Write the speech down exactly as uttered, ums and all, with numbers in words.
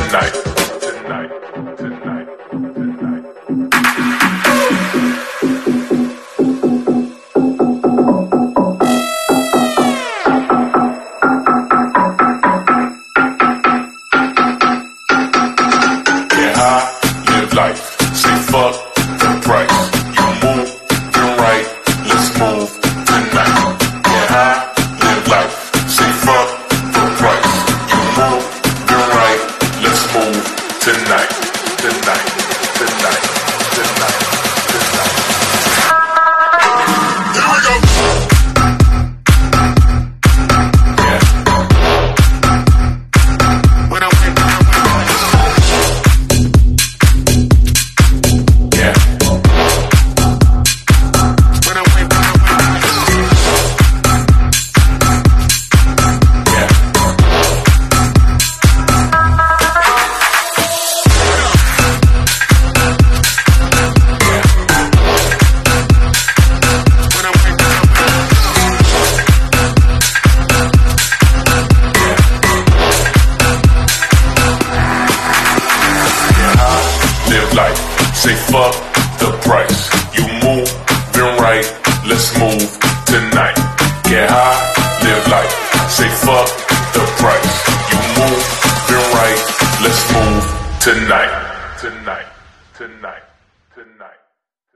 tonight, tonight, tonight, tonight. Get high, live life, say fuck the price. You move, you're right, let's move tonight. Get high, live life, say fuck the price. You move, you're right, let's move tonight, tonight, tonight, tonight, tonight. Here we go. Yeah. When I went, yeah. When I went, yeah. Live life, say fuck the price. You move, been right, let's move tonight. Get high, live life, say fuck the price. You move, been right, let's move tonight, tonight.